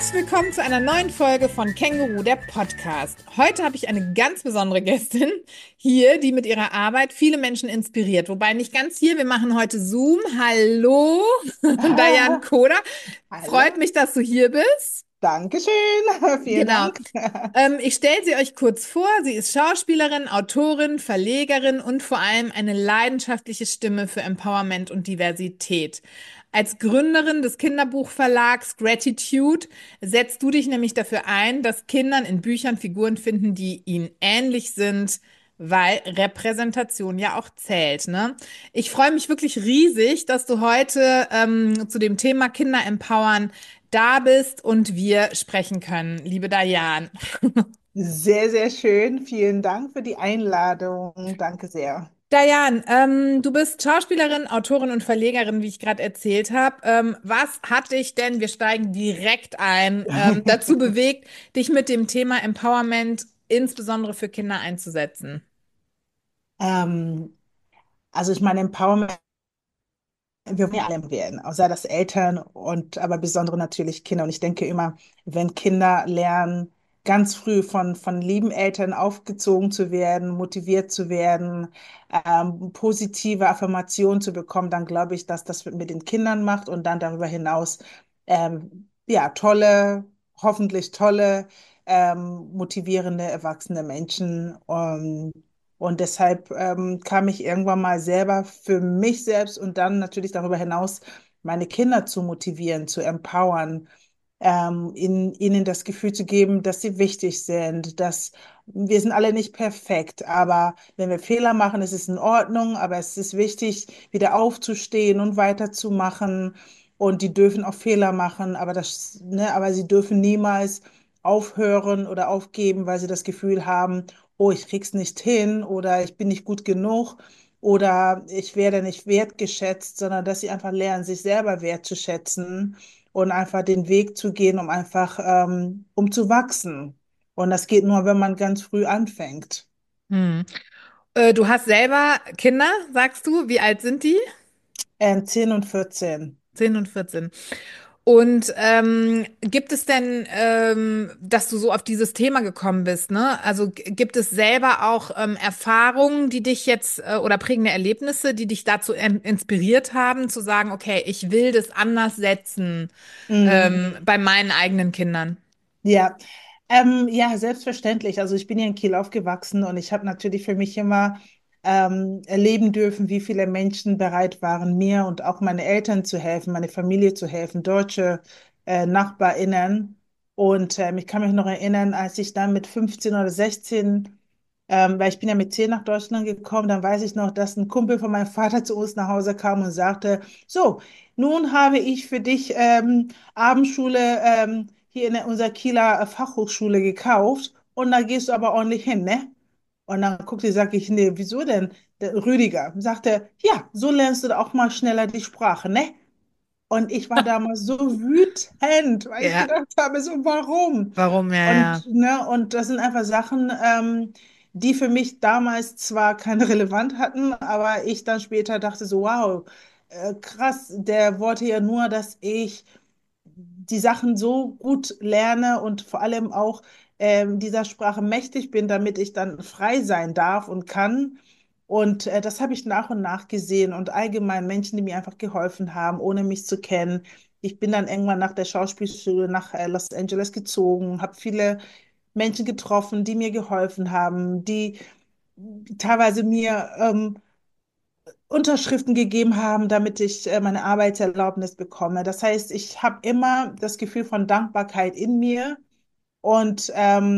Herzlich willkommen zu einer neuen Folge von Känguru, der Podcast. Heute habe ich eine ganz besondere Gästin hier, die mit ihrer Arbeit viele Menschen inspiriert. Wobei nicht ganz hier, wir machen heute Zoom. Hallo, Diane Koda. Freut Hallo, mich, dass du hier bist. Dankeschön, vielen Genau. Dank. Ich stelle sie euch kurz vor. Sie ist Schauspielerin, Autorin, Verlegerin und vor allem eine leidenschaftliche Stimme für Empowerment und Diversität. Als Gründerin des Kinderbuchverlags Gratitude setzt du dich nämlich dafür ein, dass Kindern in Büchern Figuren finden, die ihnen ähnlich sind, weil Repräsentation ja auch zählt, ne? Ich freue mich wirklich riesig, dass du heute zu dem Thema Kinder empowern da bist und wir sprechen können, liebe Diane. Sehr, sehr schön. Vielen Dank für die Einladung. Danke sehr. Diane, du bist Schauspielerin, Autorin und Verlegerin, wie ich gerade erzählt habe. Was hat dich denn, wir steigen direkt ein, dazu bewegt, dich mit dem Thema Empowerment insbesondere für Kinder einzusetzen? Ähm, also ich meine, Empowerment, wir wollen ja alle werden, auch sei das Eltern und aber besonders natürlich Kinder. Und ich denke immer, wenn Kinder lernen, ganz früh von lieben Eltern aufgezogen zu werden, motiviert zu werden, positive Affirmationen zu bekommen, dann glaube ich, dass das mit den Kindern macht und dann darüber hinaus ja, hoffentlich tolle, motivierende, erwachsene Menschen. Und deshalb kam ich irgendwann mal selber für mich selbst und dann natürlich darüber hinaus meine Kinder zu motivieren, zu empowern, ihnen das Gefühl zu geben, dass sie wichtig sind, dass wir sind alle nicht perfekt, aber wenn wir Fehler machen, ist es in Ordnung, aber es ist wichtig, wieder aufzustehen und weiterzumachen. Und die dürfen auch Fehler machen, aber sie dürfen niemals aufhören oder aufgeben, weil sie das Gefühl haben, oh, ich krieg's nicht hin oder ich bin nicht gut genug oder ich werde nicht wertgeschätzt, sondern dass sie einfach lernen, sich selber wertzuschätzen und einfach den Weg zu gehen, um zu wachsen. Und das geht nur, wenn man ganz früh anfängt. Hm. Du hast selber Kinder, sagst du? Wie alt sind die? 10 und 14. 10 und 14. Und gibt es denn, dass du so auf dieses Thema gekommen bist, ne? Also gibt es selber auch Erfahrungen, die dich jetzt oder prägende Erlebnisse, die dich dazu inspiriert haben, zu sagen, okay, ich will das anders setzen Mhm. bei meinen eigenen Kindern? Ja, ja, selbstverständlich. Also ich bin ja in Kiel aufgewachsen und ich habe natürlich für mich immer erleben dürfen, wie viele Menschen bereit waren, mir und auch meine Eltern zu helfen, meine Familie zu helfen, deutsche NachbarInnen. Und ich kann mich noch erinnern, als ich dann mit 15 oder 16, weil ich bin ja mit 10 nach Deutschland gekommen, dann weiß ich noch, dass ein Kumpel von meinem Vater zu uns nach Hause kam und sagte, so, nun habe ich für dich Abendschule hier in unserer Kieler Fachhochschule gekauft und da gehst du aber ordentlich hin, ne? Und dann guckte, sag ich, nee, wieso denn? Der Rüdiger sagte, ja, so lernst du da auch mal schneller die Sprache, ne? Und ich war damals so wütend, weil ich Ja, gedacht habe, so warum? warum? Ja, ja. Und das sind einfach Sachen, die für mich damals zwar keine Relevanz hatten, aber ich dann später dachte so, wow, krass, der wollte ja nur, dass ich die Sachen so gut lerne und vor allem auch dieser Sprache mächtig bin, damit ich dann frei sein darf und kann. Und das habe ich nach und nach gesehen und allgemein Menschen, die mir einfach geholfen haben, ohne mich zu kennen. Ich bin dann irgendwann nach der Schauspielschule nach Los Angeles gezogen, habe viele Menschen getroffen, die mir geholfen haben, die teilweise mir Unterschriften gegeben haben, damit ich meine Arbeitserlaubnis bekomme. Das heißt, ich habe immer das Gefühl von Dankbarkeit in mir und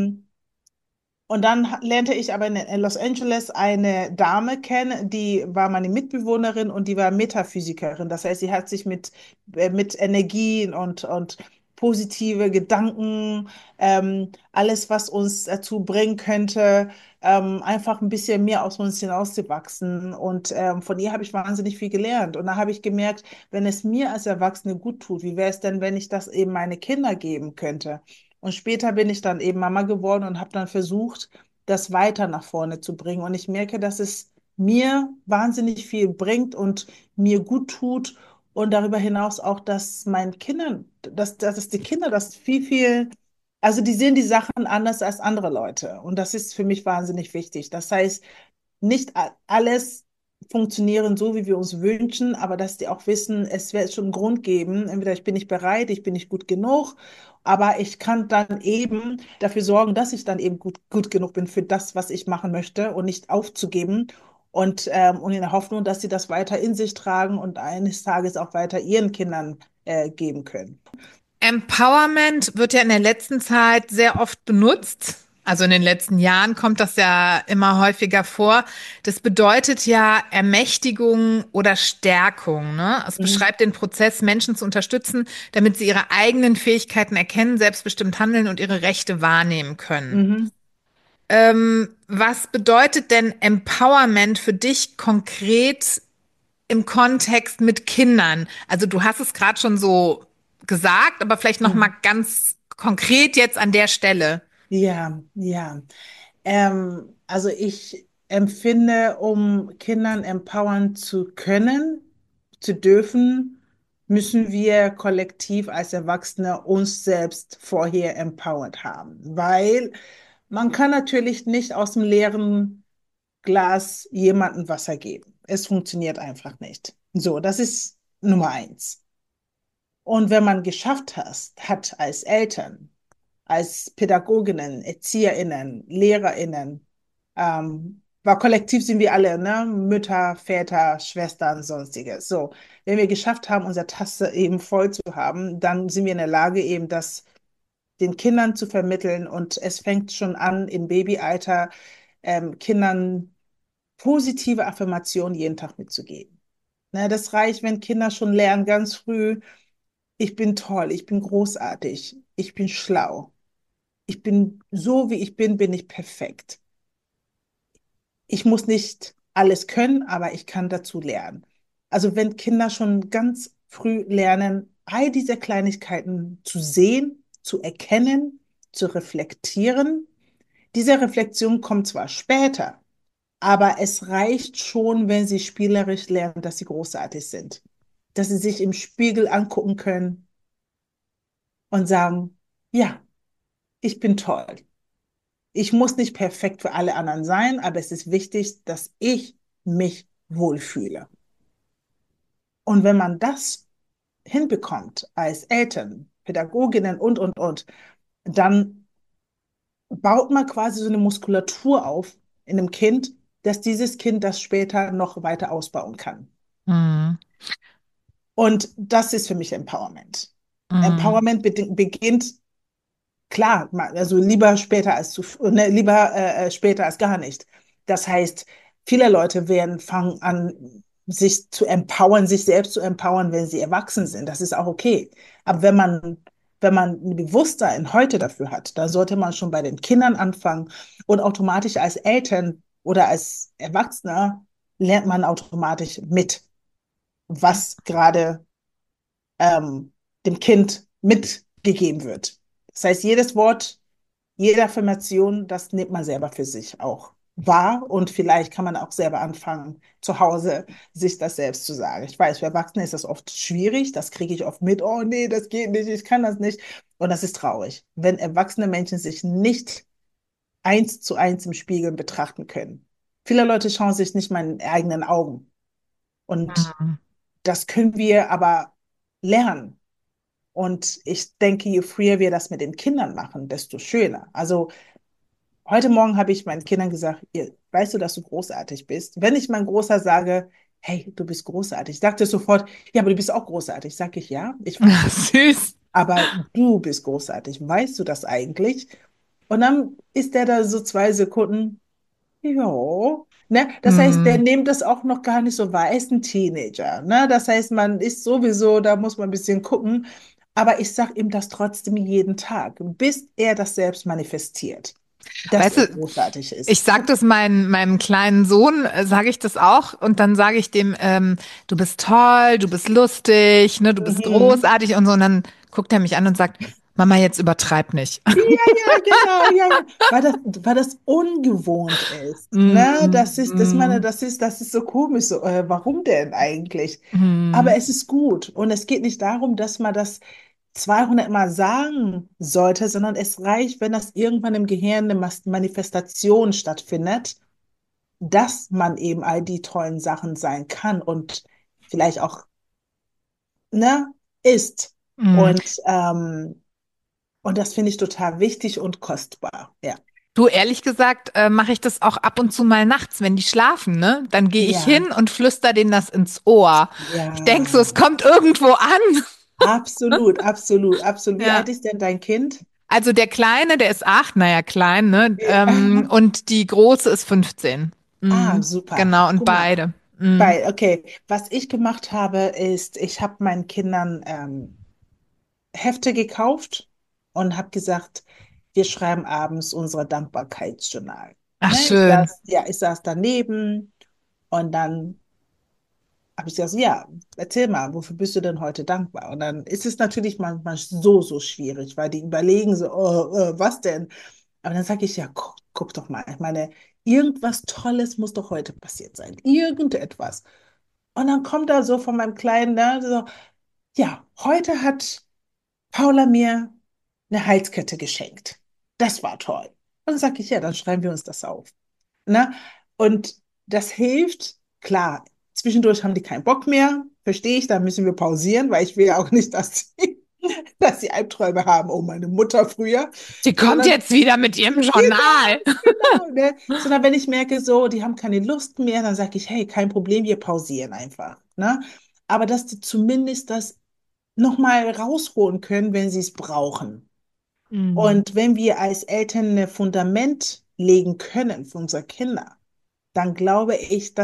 und dann lernte ich aber in Los Angeles eine Dame kennen, die war meine Mitbewohnerin und die war Metaphysikerin. Das heißt, sie hat sich mit Energien und positive Gedanken, alles, was uns dazu bringen könnte, einfach ein bisschen mehr aus uns hinauszuwachsen. Und von ihr habe ich wahnsinnig viel gelernt. Und da habe ich gemerkt, wenn es mir als Erwachsene gut tut, wie wäre es denn, wenn ich das eben meine Kinder geben könnte? Und später bin ich dann eben Mama geworden und habe dann versucht, das weiter nach vorne zu bringen. Und ich merke, dass es mir wahnsinnig viel bringt und mir gut tut Und darüber hinaus auch, dass meinen Kindern, dass die Kinder das viel, also die sehen die Sachen anders als andere Leute. Und das ist für mich wahnsinnig wichtig. Das heißt, nicht alles funktionieren so, wie wir uns wünschen, aber dass die auch wissen, es wird schon einen Grund geben. Entweder ich bin nicht bereit, ich bin nicht gut genug, aber ich kann dann eben dafür sorgen, dass ich dann eben gut genug bin für das, was ich machen möchte und nicht aufzugeben. Und in der Hoffnung, dass sie das weiter in sich tragen und eines Tages auch weiter ihren Kindern geben können. Empowerment wird ja in der letzten Zeit sehr oft benutzt. Also in den letzten Jahren kommt das ja immer häufiger vor. Das bedeutet ja Ermächtigung oder Stärkung, ne? Es Mhm. beschreibt den Prozess, Menschen zu unterstützen, damit sie ihre eigenen Fähigkeiten erkennen, selbstbestimmt handeln und ihre Rechte wahrnehmen können. Mhm. Was bedeutet denn Empowerment für dich konkret im Kontext mit Kindern? Also du hast es gerade schon so gesagt, aber vielleicht noch mal Mhm. ganz konkret jetzt an der Stelle. Ja, ja. Also ich empfinde, um Kindern empowern zu können, zu dürfen, müssen wir kollektiv als Erwachsene uns selbst vorher empowered haben. Weil man kann natürlich nicht aus dem leeren Glas jemandem Wasser geben. Es funktioniert einfach nicht. So, das ist Nummer eins. Und wenn man geschafft hat als Eltern, als Pädagoginnen, ErzieherInnen, LehrerInnen, weil kollektiv sind wir alle, ne? Mütter, Väter, Schwestern, sonstiges. So, wenn wir geschafft haben, unsere Tasse eben voll zu haben, dann sind wir in der Lage, eben das den Kindern zu vermitteln. Und es fängt schon an, im Babyalter Kindern positive Affirmationen jeden Tag mitzugeben. Ne, das reicht, wenn Kinder schon lernen, ganz früh, ich bin toll, ich bin großartig, ich bin schlau. Ich bin so, wie ich bin ich perfekt. Ich muss nicht alles können, aber ich kann dazu lernen. Also wenn Kinder schon ganz früh lernen, all diese Kleinigkeiten zu sehen, zu erkennen, zu reflektieren. Diese Reflexion kommt zwar später, aber es reicht schon, wenn sie spielerisch lernen, dass sie großartig sind. Dass sie sich im Spiegel angucken können und sagen, ja, ich bin toll. Ich muss nicht perfekt für alle anderen sein, aber es ist wichtig, dass ich mich wohlfühle. Und wenn man das hinbekommt als Eltern, Pädagoginnen und, dann baut man quasi so eine Muskulatur auf in einem Kind, dass dieses Kind das später noch weiter ausbauen kann. Mhm. Und das ist für mich Empowerment. Mhm. Empowerment beginnt. Klar, also lieber später als ne, lieber später als gar nicht. Das heißt, viele Leute werden fangen an, sich zu empowern, sich selbst zu empowern, wenn sie erwachsen sind. Das ist auch okay. Aber wenn man ein Bewusstsein heute dafür hat, dann sollte man schon bei den Kindern anfangen und automatisch als Eltern oder als Erwachsener lernt man automatisch mit, was gerade ähm, dem Kind mitgegeben wird. Das heißt, jedes Wort, jede Affirmation, das nimmt man selber für sich auch wahr und vielleicht kann man auch selber anfangen, zu Hause sich das selbst zu sagen. Ich weiß, für Erwachsene ist das oft schwierig, das kriege ich oft mit, oh nee, das geht nicht, ich kann das nicht. Und das ist traurig, wenn erwachsene Menschen sich nicht eins zu eins im Spiegel betrachten können. Viele Leute schauen sich nicht mal in den eigenen Augen. Und Mhm. das können wir aber lernen. Und ich denke, je früher wir das mit den Kindern machen, desto schöner. Also heute Morgen habe ich meinen Kindern gesagt, weißt du, dass du großartig bist? Wenn ich mein Großer sage, hey, du bist großartig, sagt er sofort, ja, aber du bist auch großartig. Sag ich, ja, ich weiß es. Süß. Aber du bist großartig. Weißt du das eigentlich? Und dann ist der da so 2 Sekunden, ja. Ne? Das heißt, der Mhm. nimmt das auch noch gar nicht so wahr. Er ist ein Teenager. Ne? Das heißt, man ist sowieso, da muss man ein bisschen gucken. Aber ich sage ihm das trotzdem jeden Tag, bis er das selbst manifestiert, dass Weißt er du, großartig ich ist. sag das meinem kleinen Sohn, sage ich das auch und dann sage ich dem, du bist toll, du bist lustig, ne, du bist Mhm. großartig und so und dann guckt er mich an und sagt, Mama, jetzt übertreib nicht. Ja, ja, genau, ja, ja. Weil das ungewohnt ist. Ne? Mm, mm, Das ist so komisch. So, warum denn eigentlich? mm, Aber es ist gut. Und es geht nicht darum, dass man das 200 Mal sagen sollte, sondern es reicht, wenn das irgendwann im Gehirn eine Manifestation stattfindet, dass man eben all die tollen Sachen sein kann und vielleicht auch, ne, ist. mm. Und, und das finde ich total wichtig und kostbar. Ja. Du, ehrlich gesagt, mache ich das auch ab und zu mal nachts, wenn die schlafen, ne? Dann gehe ich hin Ja, und flüster denen das ins Ohr. Ich denke so, es ja, kommt irgendwo an. absolut, absolut, absolut. Wie alt Ja. ist denn dein Kind? Also der Kleine, der ist 8, naja, klein, ne? Ja. Und die Große ist 15. Ah, Mhm. super. Genau, und Guck mal, beide. Mhm. weil, okay, was ich gemacht habe, ist, ich habe meinen Kindern Hefte gekauft und habe gesagt, wir schreiben abends unser Dankbarkeitsjournal. Ach, Ne, schön. ich saß daneben und dann habe ich gesagt, ja, erzähl mal, wofür bist du denn heute dankbar? Und dann ist es natürlich manchmal so, so schwierig, weil die überlegen so, was denn? Aber dann sage ich, ja, guck doch mal. Ich meine, irgendwas Tolles muss doch heute passiert sein. Irgendetwas. Und dann kommt da so von meinem Kleinen, ne, so, ja, heute hat Paula mir eine Halskette geschenkt. Das war toll. Und dann sage ich, ja, dann schreiben wir uns das auf. Ne? Und das hilft, klar, zwischendurch haben die keinen Bock mehr, verstehe ich, da müssen wir pausieren, weil ich will ja auch nicht, dass sie Albträume haben, oh, meine Mutter früher, Sie kommt sondern jetzt wieder mit ihrem Journal. genau, genau, ne? Sondern wenn ich merke, so, die haben keine Lust mehr, dann sage ich, hey, kein Problem, wir pausieren einfach. Ne? Aber dass die zumindest das nochmal rausholen können, wenn sie es brauchen. Mhm. Und wenn wir als Eltern ein Fundament legen können für unsere Kinder, dann glaube ich,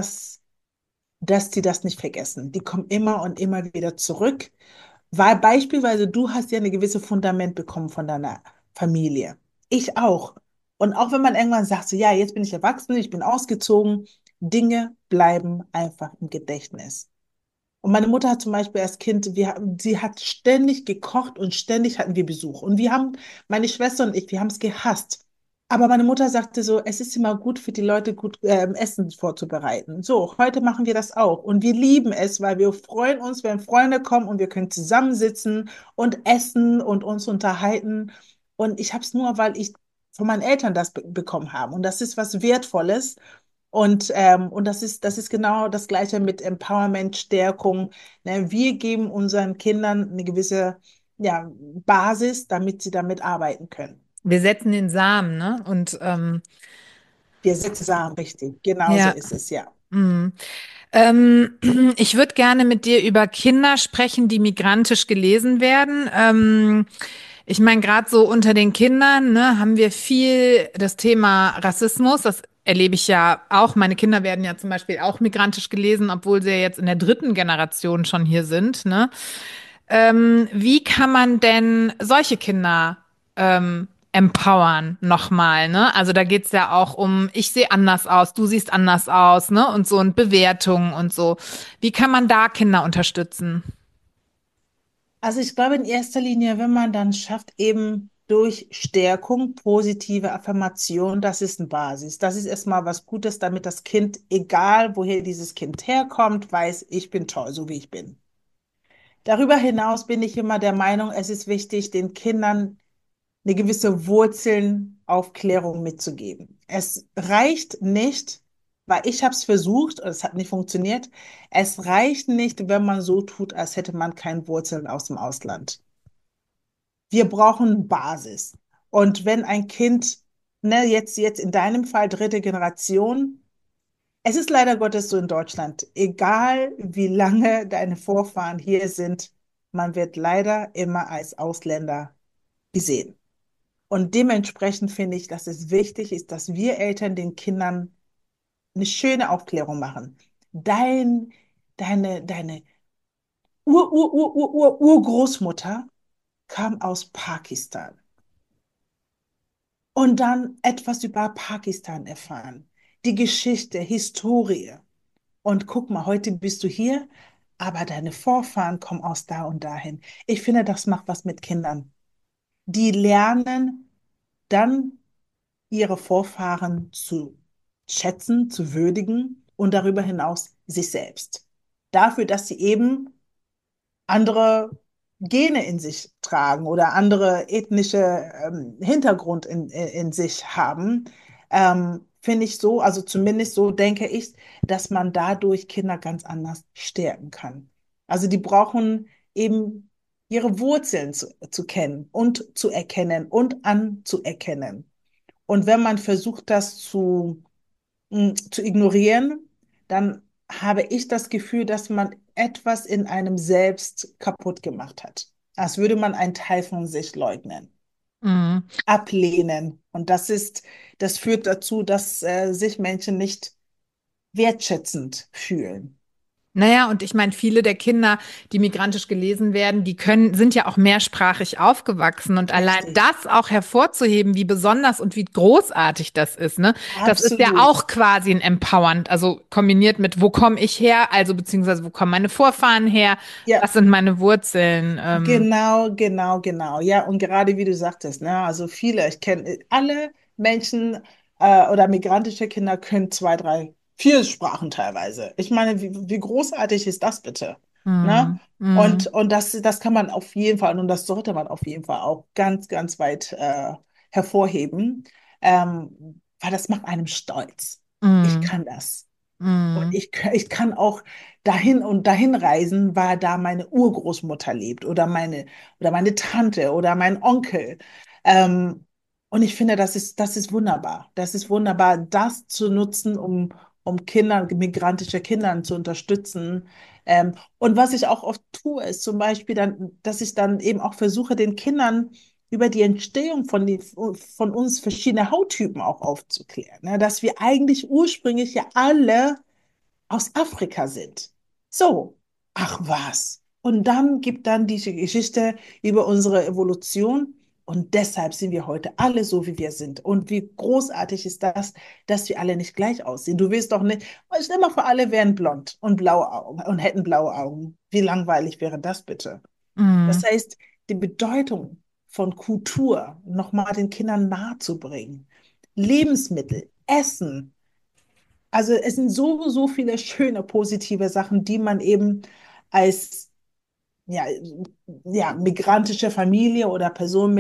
dass die das nicht vergessen. Die kommen immer und immer wieder zurück, weil beispielsweise du hast ja eine gewisse Fundament bekommen von deiner Familie. Ich auch. Und auch wenn man irgendwann sagt, so ja, jetzt bin ich erwachsen, ich bin ausgezogen, Dinge bleiben einfach im Gedächtnis. Und meine Mutter hat zum Beispiel als Kind, sie hat ständig gekocht und ständig hatten wir Besuch. Und meine Schwester und ich, wir haben es gehasst. Aber meine Mutter sagte so, es ist immer gut für die Leute, gut Essen vorzubereiten. So, heute machen wir das auch. Und wir lieben es, weil wir freuen uns, wenn Freunde kommen und wir können zusammensitzen und essen und uns unterhalten. Und ich habe es nur, weil ich von meinen Eltern das be bekommen habe. Und das ist was Wertvolles. Und das ist genau das Gleiche mit Empowerment, Stärkung. Ne? Wir geben unseren Kindern eine gewisse ja, Basis, damit sie damit arbeiten können. Wir setzen den Samen, ne? Und Wir setzen Samen richtig. Genau so ja. ist es, ja. Mhm. Ähm, Ich würde gerne mit dir über Kinder sprechen, die migrantisch gelesen werden. Ich meine, gerade so unter den Kindern, ne, haben wir viel das Thema Rassismus. Das erlebe ich ja auch. Meine Kinder werden ja zum Beispiel auch migrantisch gelesen, obwohl sie ja jetzt in der dritten Generation schon hier sind, ne? Wie kann man denn solche Kinder empowern nochmal, ne? Also da geht's ja auch um, ich sehe anders aus, du siehst anders aus, ne? Und so und Bewertungen und so. Wie kann man da Kinder unterstützen? Also ich glaube in erster Linie, wenn man dann schafft, eben durch Stärkung, positive Affirmation, das ist eine Basis. Das ist erstmal was Gutes, damit das Kind, egal woher dieses Kind herkommt, weiß, ich bin toll, so wie ich bin. Darüber hinaus bin ich immer der Meinung, es ist wichtig, den Kindern eine gewisse Wurzelnaufklärung mitzugeben. Es reicht nicht, weil ich habe es versucht und es hat nicht funktioniert. Es reicht nicht, wenn man so tut, als hätte man keine Wurzeln aus dem Ausland. Wir brauchen Basis. Und wenn ein Kind, ne, jetzt in deinem Fall dritte Generation, es ist leider Gottes so in Deutschland, egal wie lange deine Vorfahren hier sind, man wird leider immer als Ausländer gesehen. Und dementsprechend finde ich, dass es wichtig ist, dass wir Eltern den Kindern eine schöne Aufklärung machen. Dein, deine Urgroßmutter kam aus Pakistan und dann etwas über Pakistan erfahren. Die Geschichte, Historie. Und guck mal, heute bist du hier, aber deine Vorfahren kommen aus da und dahin. Ich finde, das macht was mit Kindern. die lernen dann ihre Vorfahren zu schätzen, zu würdigen und darüber hinaus sich selbst. Dafür, dass sie eben andere Gene in sich tragen oder andere ethnische Hintergrund in sich haben, finde ich so, also zumindest so denke ich, dass man dadurch Kinder ganz anders stärken kann. Also die brauchen eben ihre Wurzeln zu kennen und zu erkennen und anzuerkennen. Und wenn man versucht, das zu ignorieren, dann habe ich das Gefühl, dass man etwas in einem selbst kaputt gemacht hat. Als würde man einen Teil von sich leugnen, Mhm. ablehnen. Und das führt dazu, dass sich Menschen nicht wertschätzend fühlen. Naja, und ich meine, viele der Kinder, die migrantisch gelesen werden, sind ja auch mehrsprachig aufgewachsen. Und allein Richtig. das auch hervorzuheben, wie besonders und wie großartig das ist, ne? Das ist ja Absolut. auch quasi ein Empowernd, also kombiniert mit, wo komme ich her, also beziehungsweise wo kommen meine Vorfahren her, Ja, was sind meine Wurzeln. genau, genau, genau. Ja, und gerade wie du sagtest, ne, also viele, ich kenne alle Menschen oder migrantische Kinder können zwei, drei, vier Sprachen teilweise. Ich meine, wie großartig ist das bitte? Ne? Mm, mm, Und das kann man auf jeden Fall und das sollte man auf jeden Fall auch ganz, ganz weit hervorheben, weil das macht einem stolz. Ich mm, kann das. Und mm, ich kann auch dahin reisen, weil da meine Urgroßmutter lebt oder meine Tante oder mein Onkel. Ähm, und ich finde, das ist wunderbar. Das ist wunderbar, das zu nutzen, um Kinder, migrantische Kindern zu unterstützen. Und was ich auch oft tue, ist zum Beispiel dann, dass ich dann eben auch versuche, den Kindern über die Entstehung von uns verschiedene Hauttypen auch aufzuklären. Ne? Dass wir eigentlich ursprünglich ja alle aus Afrika sind. So, ach was. Und dann gibt dann diese Geschichte über unsere Evolution. Und deshalb sind wir heute alle so, wie wir sind. Und wie großartig ist das, dass wir alle nicht gleich aussehen. Du willst doch nicht, stell mal vor, alle wären blond und blaue Augen und hätten blaue Augen. Wie langweilig wäre das bitte? Das mm. heißt, die Bedeutung von Kultur nochmal den Kindern nahezubringen. Lebensmittel, Essen, also es sind so viele schöne, positive Sachen, die man eben als ja, migrantische Familie oder Person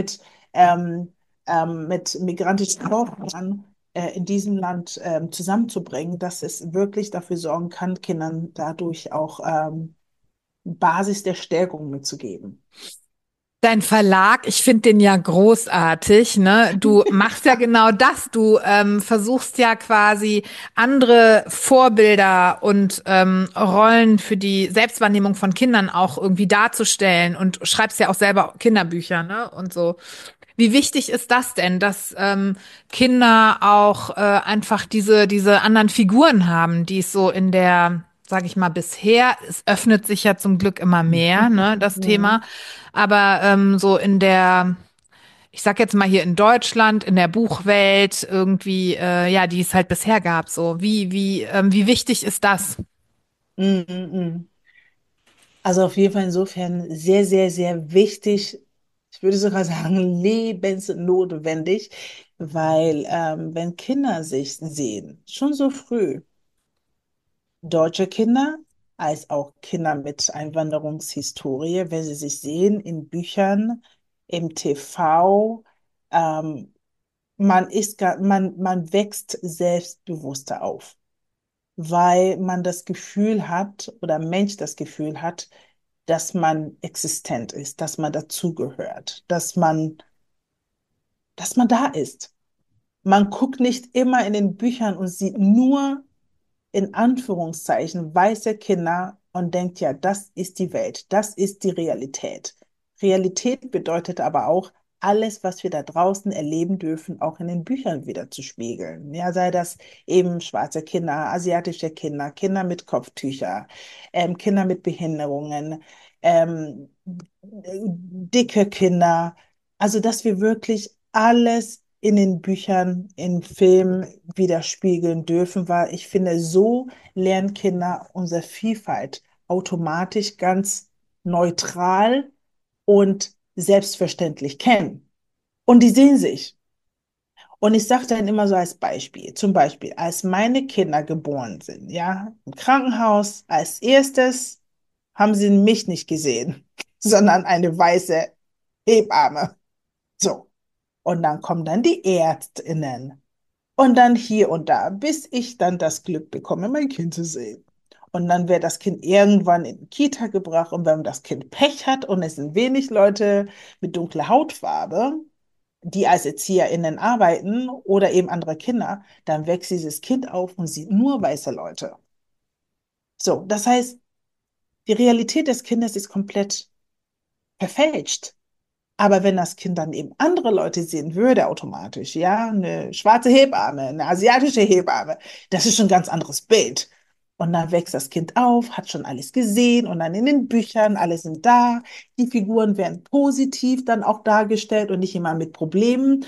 mit migrantischen Vorfahren in diesem Land zusammenzubringen, dass es wirklich dafür sorgen kann, Kindern dadurch auch Basis der Stärkung mitzugeben. Dein Verlag, ich finde den ja großartig, ne? Du machst ja genau das. Du versuchst ja quasi andere Vorbilder und Rollen für die Selbstwahrnehmung von Kindern auch irgendwie darzustellen und schreibst ja auch selber Kinderbücher, ne? Und so. Wie wichtig ist das denn, dass Kinder auch einfach diese anderen Figuren haben, die es so in der, sage ich mal, bisher, es öffnet sich ja zum Glück immer mehr, ne, das Thema, aber so in der, ich sag jetzt mal hier in Deutschland, in der Buchwelt irgendwie, ja, die es halt bisher gab, so wie wichtig ist das? Mm, mm, mm. Also auf jeden Fall insofern sehr wichtig. Ich würde sogar sagen, lebensnotwendig, weil wenn Kinder sich sehen, schon so früh, deutsche Kinder als auch Kinder mit Einwanderungshistorie, wenn sie sich sehen in Büchern, im TV, ähm, man wächst selbstbewusster auf, weil man das Gefühl hat oder Mensch das Gefühl hat, dass man existent ist, dass man dazugehört, dass man da ist. Man guckt nicht immer in den Büchern und sieht nur in Anführungszeichen weiße Kinder und denkt, ja, das ist die Welt, das ist die Realität. Realität bedeutet aber auch, alles, was wir da draußen erleben dürfen, auch in den Büchern wieder zu spiegeln. Ja, sei das eben schwarze Kinder, asiatische Kinder, Kinder mit Kopftücher, Kinder mit Behinderungen, dicke Kinder. Also, dass wir wirklich alles in den Büchern, in Filmen widerspiegeln dürfen, weil ich finde, so lernen Kinder unsere Vielfalt automatisch ganz neutral und selbstverständlich kennen. Und die sehen sich. Und ich sage dann immer so als Beispiel, zum Beispiel, als meine Kinder geboren sind, ja, im Krankenhaus, als erstes haben sie mich nicht gesehen, sondern eine weiße Hebamme. So. Und dann kommen dann die ÄrztInnen. Und dann hier und da, bis ich dann das Glück bekomme, mein Kind zu sehen. Und dann wird das Kind irgendwann in die Kita gebracht. Und wenn das Kind Pech hat und es sind wenig Leute mit dunkler Hautfarbe, die als ErzieherInnen arbeiten oder eben andere Kinder, dann wächst dieses Kind auf und sieht nur weiße Leute. So, das heißt, die Realität des Kindes ist komplett verfälscht. Aber wenn das Kind dann eben andere Leute sehen würde, automatisch, ja, eine schwarze Hebamme, eine asiatische Hebamme, das ist schon ein ganz anderes Bild. Und dann wächst das Kind auf, hat schon alles gesehen und dann in den Büchern, alle sind da. Die Figuren werden positiv dann auch dargestellt und nicht immer mit Problemen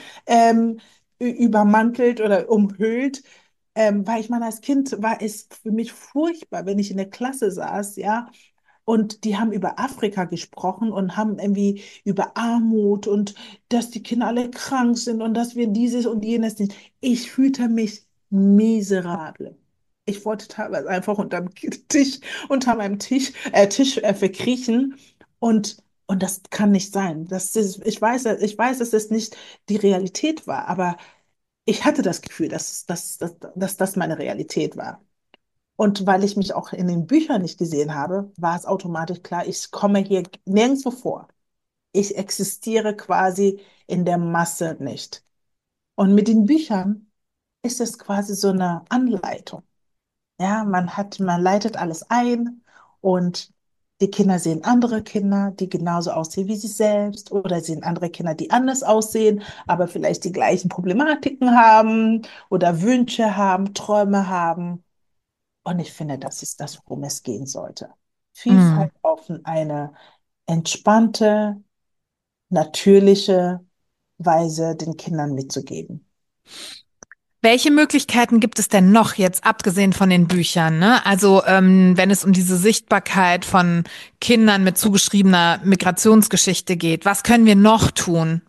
übermantelt oder umhüllt. Weil ich meine, als Kind war es für mich furchtbar, wenn ich in der Klasse saß, ja, und die haben über Afrika gesprochen und haben irgendwie über Armut und dass die Kinder alle krank sind und dass wir dieses und jenes nicht. Ich fühlte mich miserabel. Ich wollte teilweise einfach unterm Tisch, unter meinem Tisch verkriechen und das kann nicht sein. Ich weiß, dass es nicht die Realität war, aber ich hatte das Gefühl, dass das meine Realität war. Und weil ich mich auch in den Büchern nicht gesehen habe, war es automatisch klar, ich komme hier nirgendwo vor. Ich existiere quasi in der Masse nicht. Und mit den Büchern ist es quasi so eine Anleitung. Ja, man leitet alles ein und die Kinder sehen andere Kinder, die genauso aussehen wie sie selbst oder sehen andere Kinder, die anders aussehen, aber vielleicht die gleichen Problematiken haben oder Wünsche haben, Träume haben. Und ich finde, das ist das, worum es gehen sollte. Mm. Vielfalt auf eine entspannte, natürliche Weise den Kindern mitzugeben. Welche Möglichkeiten gibt es denn noch jetzt, abgesehen von den Büchern, ne? Also, wenn es um diese Sichtbarkeit von Kindern mit zugeschriebener Migrationsgeschichte geht, was können wir noch tun?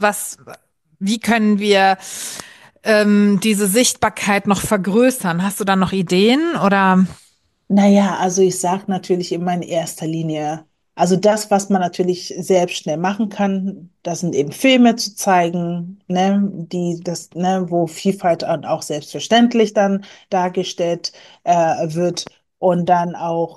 Wie können wir diese Sichtbarkeit noch vergrößern? Hast du da noch Ideen oder? Naja, also ich sage natürlich immer in erster Linie, also das, was man natürlich selbst schnell machen kann, das sind eben Filme zu zeigen, ne, wo Vielfalt dann auch selbstverständlich dann dargestellt wird und dann auch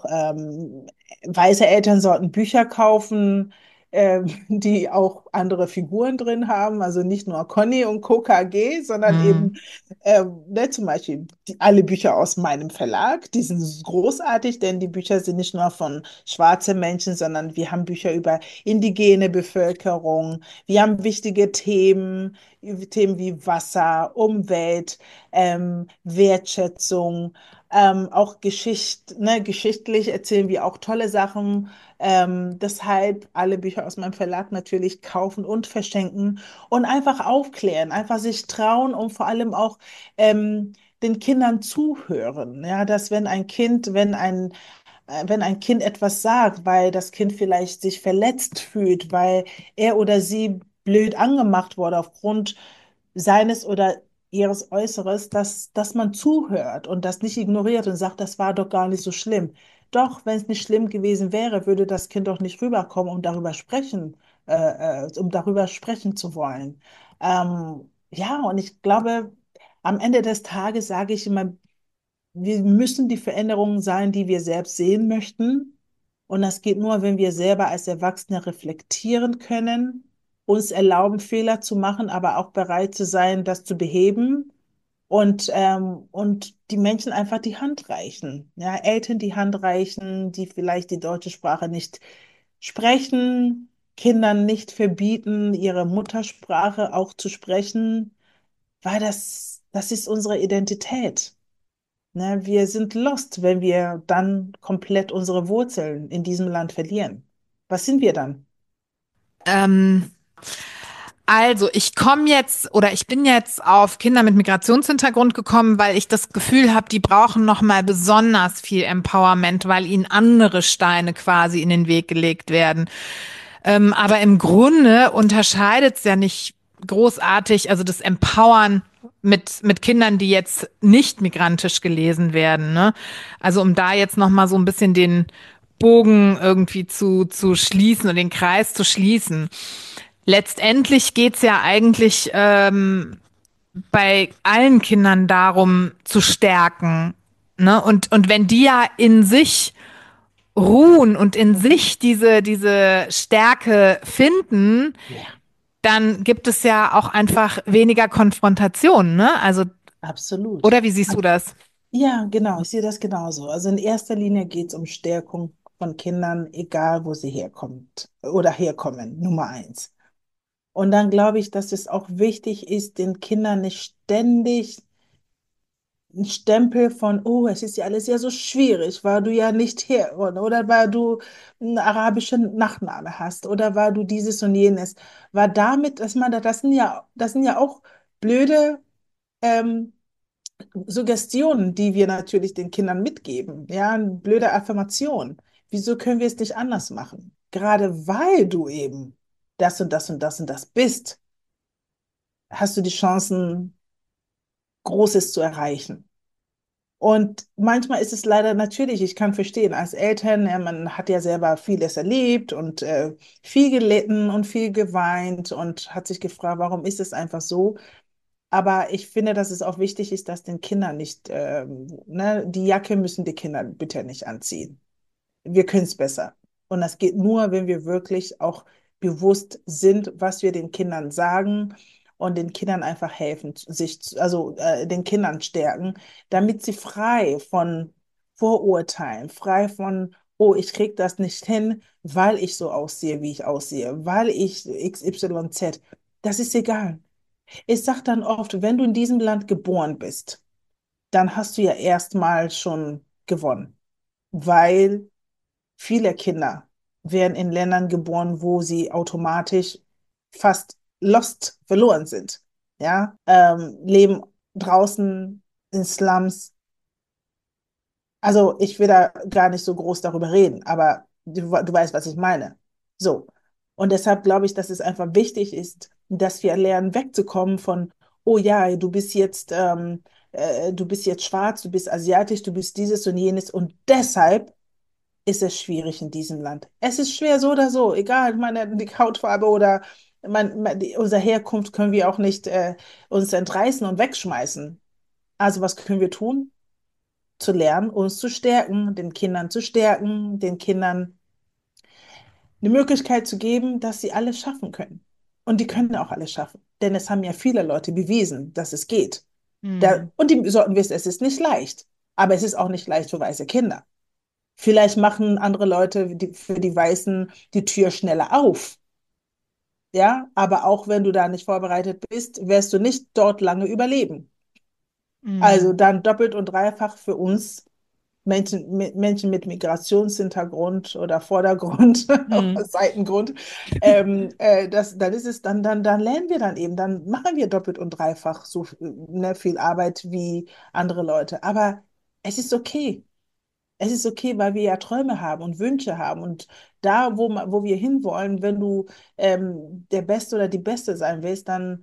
weiße Eltern sollten Bücher kaufen, die auch andere Figuren drin haben, also nicht nur Conny und KKG, sondern eben Hm. zum Beispiel alle Bücher aus meinem Verlag, die sind großartig, denn die Bücher sind nicht nur von schwarzen Menschen, sondern wir haben Bücher über indigene Bevölkerung, wir haben wichtige Themen wie Wasser, Umwelt, Wertschätzung, auch geschichtlich erzählen wir auch tolle Sachen. Deshalb alle Bücher aus meinem Verlag natürlich kaufen und verschenken und einfach aufklären, einfach sich trauen und vor allem auch den Kindern zuhören. Ja, dass wenn ein Kind etwas sagt, weil das Kind vielleicht sich verletzt fühlt, weil er oder sie blöd angemacht wurde aufgrund seines oder ihres Äußeres, dass man zuhört und das nicht ignoriert und sagt, das war doch gar nicht so schlimm. Doch, wenn es nicht schlimm gewesen wäre, würde das Kind doch nicht rüberkommen, um darüber sprechen zu wollen. Ja, und ich glaube, am Ende des Tages sage ich immer, wir müssen die Veränderungen sein, die wir selbst sehen möchten. Und das geht nur, wenn wir selber als Erwachsene reflektieren können, uns erlauben, Fehler zu machen, aber auch bereit zu sein, das zu beheben und die Menschen einfach die Hand reichen. Ja, Eltern die Hand reichen, die vielleicht die deutsche Sprache nicht sprechen, Kindern nicht verbieten, ihre Muttersprache auch zu sprechen, weil das ist unsere Identität. Ne, wir sind lost, wenn wir dann komplett unsere Wurzeln in diesem Land verlieren. Was sind wir dann? Ähm, Also, ich bin jetzt auf Kinder mit Migrationshintergrund gekommen, weil ich das Gefühl habe, die brauchen noch mal besonders viel Empowerment, weil ihnen andere Steine quasi in den Weg gelegt werden. Aber im Grunde unterscheidet es ja nicht großartig, also das Empowern mit Kindern, die jetzt nicht migrantisch gelesen werden, ne? Also um da jetzt nochmal so ein bisschen den Bogen irgendwie zu schließen und den Kreis zu schließen. Letztendlich geht's ja eigentlich bei allen Kindern darum, zu stärken. Ne? Und wenn die ja in sich ruhen und in Mhm. sich diese Stärke finden, Ja, dann gibt es ja auch einfach weniger Konfrontation, ne? Also, absolut. oder wie siehst du das? Ja, genau, ich sehe das genauso. Also in erster Linie geht es um Stärkung von Kindern, egal wo sie herkommt oder herkommen, Nummer eins. Und dann glaube ich, dass es auch wichtig ist, den Kindern nicht ständig einen Stempel von, oh, es ist ja alles ja so schwierig, weil du ja nicht her oder weil du einen arabischen Nachname hast oder weil du dieses und jenes. Weil damit, dass man das sind ja auch blöde ähm, Suggestionen, die wir natürlich den Kindern mitgeben. Ja, eine blöde Affirmation. Wieso können wir es nicht anders machen? Gerade weil du eben das und das und das und das bist, hast du die Chancen, Großes zu erreichen. Und manchmal ist es leider natürlich, ich kann verstehen, als Eltern, ja, man hat ja selber vieles erlebt und viel gelitten und viel geweint und hat sich gefragt, warum ist es einfach so? Aber ich finde, dass es auch wichtig ist, dass den Kindern nicht, ne, die Jacke müssen die Kinder bitte nicht anziehen. Wir können es besser. Und das geht nur, wenn wir wirklich auch bewusst sind, was wir den Kindern sagen und den Kindern einfach helfen, den Kindern stärken, damit sie frei von Vorurteilen, frei von, oh, ich krieg das nicht hin, weil ich so aussehe, wie ich aussehe, weil ich XYZ. Das ist egal. Ich sage dann oft, wenn du in diesem Land geboren bist, dann hast du ja erstmal schon gewonnen, weil viele Kinder werden in Ländern geboren, wo sie automatisch fast lost, verloren sind. Ja, leben draußen in Slums. Also ich will da gar nicht so groß darüber reden, aber du weißt, was ich meine. So. Und deshalb glaube ich, dass es einfach wichtig ist, dass wir lernen, wegzukommen von, oh ja, du bist jetzt schwarz, du bist asiatisch, du bist dieses und jenes und deshalb ist es schwierig in diesem Land. Es ist schwer so oder so, egal, meine die Hautfarbe oder unsere Herkunft können wir auch nicht uns entreißen und wegschmeißen. Also was können wir tun? Zu lernen, uns zu stärken, den Kindern eine Möglichkeit zu geben, dass sie alles schaffen können. Und die können auch alles schaffen. Denn es haben ja viele Leute bewiesen, dass es geht. Hm. Und die sollten wissen, es ist nicht leicht. Aber es ist auch nicht leicht für weiße Kinder. Vielleicht machen andere Leute für die Weißen die Tür schneller auf. Ja, aber auch wenn du da nicht vorbereitet bist, wirst du nicht dort lange überleben. Also Hm. dann doppelt und dreifach für uns Menschen mit Migrationshintergrund oder Vordergrund, Hm. Seitengrund, dann ist es, dann lernen wir dann eben, dann machen wir doppelt und dreifach so ne, viel Arbeit wie andere Leute. Aber es ist okay. Es ist okay, weil wir ja Träume haben und Wünsche haben. Und da, wo wir hinwollen, wenn du der Beste oder die Beste sein willst, dann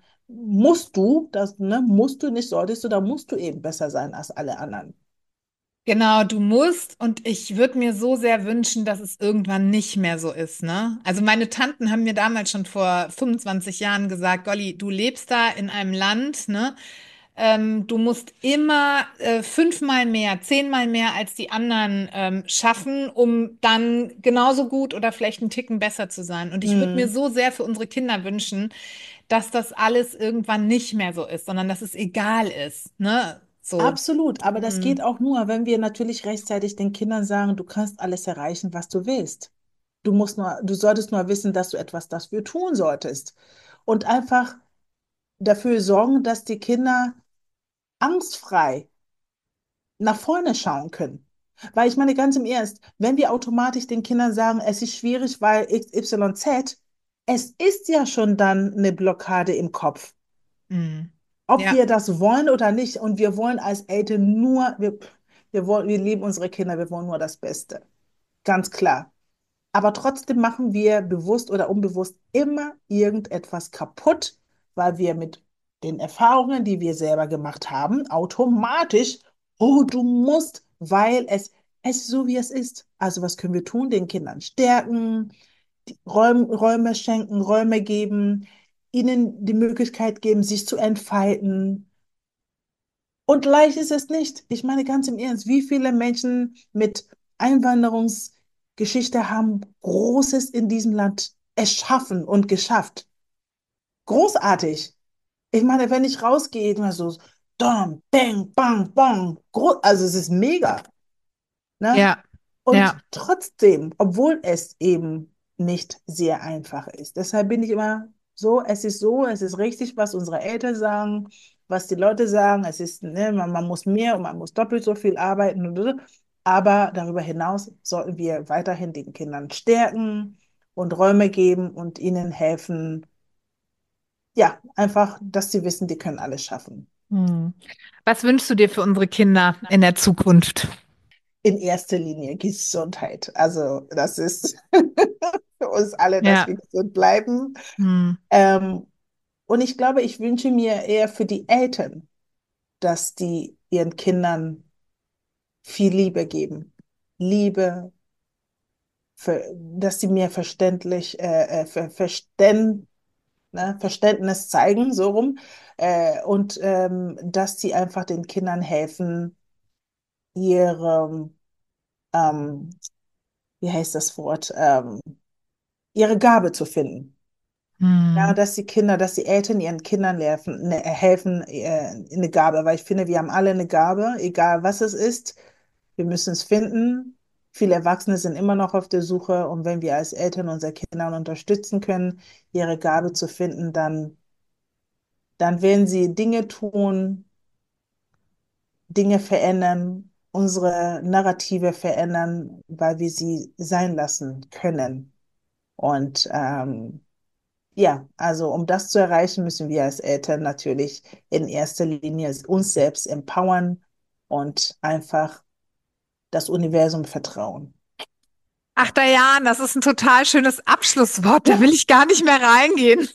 musst du nicht, solltest du, da musst du eben besser sein als alle anderen. Genau, du musst und ich würde mir so sehr wünschen, dass es irgendwann nicht mehr so ist, ne? Also meine Tanten haben mir damals schon vor 25 Jahren gesagt, Golly, du lebst da in einem Land, ne? Du musst immer 5-mal mehr, 10-mal mehr als die anderen schaffen, um dann genauso gut oder vielleicht einen Ticken besser zu sein. Und ich würde mir Mhm. so sehr für unsere Kinder wünschen, dass das alles irgendwann nicht mehr so ist, sondern dass es egal ist, ne? So. Absolut, aber das geht Hm. auch nur, wenn wir natürlich rechtzeitig den Kindern sagen, du kannst alles erreichen, was du willst. Du solltest nur wissen, dass du etwas dafür tun solltest. Und einfach dafür sorgen, dass die Kinder angstfrei nach vorne schauen können. Weil ich meine, ganz im Ernst, wenn wir automatisch den Kindern sagen, es ist schwierig, weil XYZ, es ist ja schon dann eine Blockade im Kopf. Hm. Ob Ja. wir das wollen oder nicht. Und wir wollen als Eltern wir lieben unsere Kinder, wir wollen nur das Beste. Ganz klar. Aber trotzdem machen wir bewusst oder unbewusst immer irgendetwas kaputt, weil wir mit den Erfahrungen, die wir selber gemacht haben, automatisch, oh, du musst, weil es ist so, wie es ist. Also was können wir tun? Den Kindern stärken, die Räume schenken, Räume geben, ihnen die Möglichkeit geben, sich zu entfalten. Und leicht ist es nicht. Ich meine ganz im Ernst, wie viele Menschen mit Einwanderungsgeschichte haben Großes in diesem Land erschaffen und geschafft. Großartig. Ich meine, wenn ich rausgehe, immer so, dom, bang, bang, bang. Also es ist mega. Ne? Ja, Und ja. trotzdem, obwohl es eben nicht sehr einfach ist. Deshalb bin ich immer so, es ist richtig, was unsere Eltern sagen, was die Leute sagen. Es ist, ne, man muss mehr und man muss doppelt so viel arbeiten. Aber darüber hinaus sollten wir weiterhin den Kindern stärken und Räume geben und ihnen helfen, ja, einfach, dass sie wissen, die können alles schaffen. Hm. Was wünschst du dir für unsere Kinder in der Zukunft? In erster Linie Gesundheit. Also das ist für uns alle, dass wir Ja. gesund bleiben. Hm. Ähm, und ich glaube, ich wünsche mir eher für die Eltern, dass die ihren Kindern viel Liebe geben. Liebe, dass sie mir Verständnis zeigen, so rum. Und dass sie einfach den Kindern helfen, ihre, ähm, wie heißt das Wort, ihre Gabe zu finden. Ja, Hm. dass die Eltern ihren Kindern helfen, eine Gabe, weil ich finde, wir haben alle eine Gabe, egal was es ist. Wir müssen es finden. Viele Erwachsene sind immer noch auf der Suche und wenn wir als Eltern unsere Kinder unterstützen können, ihre Gabe zu finden, dann werden sie Dinge tun, Dinge verändern, unsere Narrative verändern, weil wir sie sein lassen können. Und ja, also um das zu erreichen, müssen wir als Eltern natürlich in erster Linie uns selbst empowern und einfach das Universum vertrauen. Ach, Diane, das ist ein total schönes Abschlusswort. Da Ja, will ich gar nicht mehr reingehen.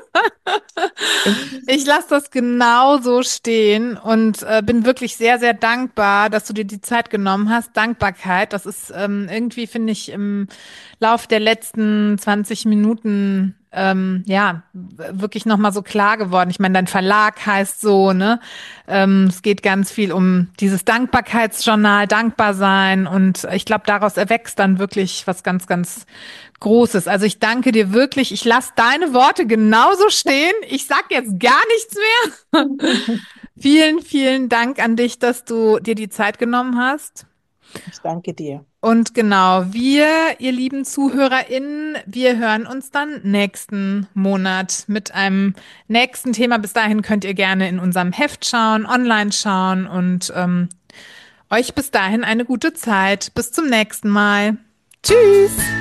Ich lasse das genau so stehen und bin wirklich sehr, sehr dankbar, dass du dir die Zeit genommen hast. Dankbarkeit, das ist irgendwie, finde ich, im Lauf der letzten 20 Minuten ja wirklich nochmal so klar geworden. Ich meine, dein Verlag heißt so, ne? Es geht ganz viel um dieses Dankbarkeitsjournal, dankbar sein und ich glaube, daraus erwächst dann wirklich was ganz, ganz Großes. Also ich danke dir wirklich. Ich lasse deine Worte genauso stehen. Ich sag jetzt gar nichts mehr. Vielen, vielen Dank an dich, dass du dir die Zeit genommen hast. ich danke dir. Und genau, ihr lieben ZuhörerInnen, wir hören uns dann nächsten Monat mit einem nächsten Thema. Bis dahin könnt ihr gerne in unserem Heft schauen, online schauen und euch bis dahin eine gute Zeit. Bis zum nächsten Mal. Tschüss!